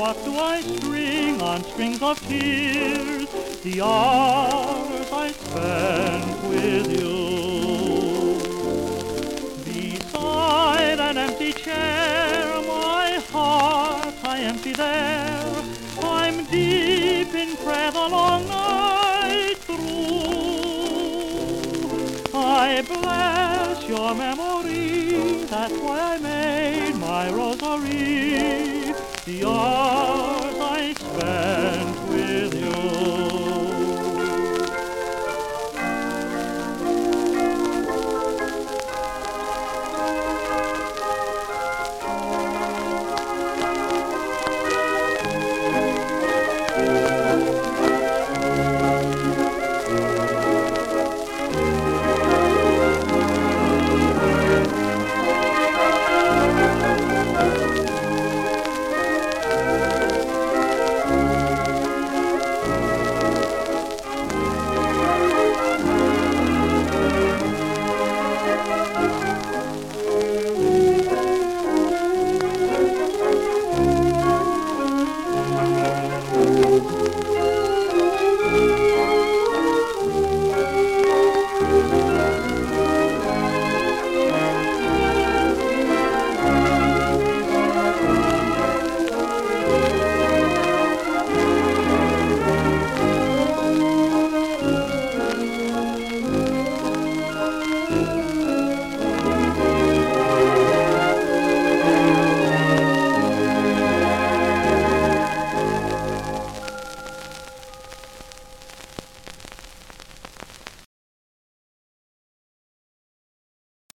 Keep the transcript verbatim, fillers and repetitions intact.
what do I string on strings of tears? The hours I spent with you. Beside an empty chair, my heart I empty there. I'm deep in prayer the long night through. I bless your memory, that's why I made my rosary. The hours I spent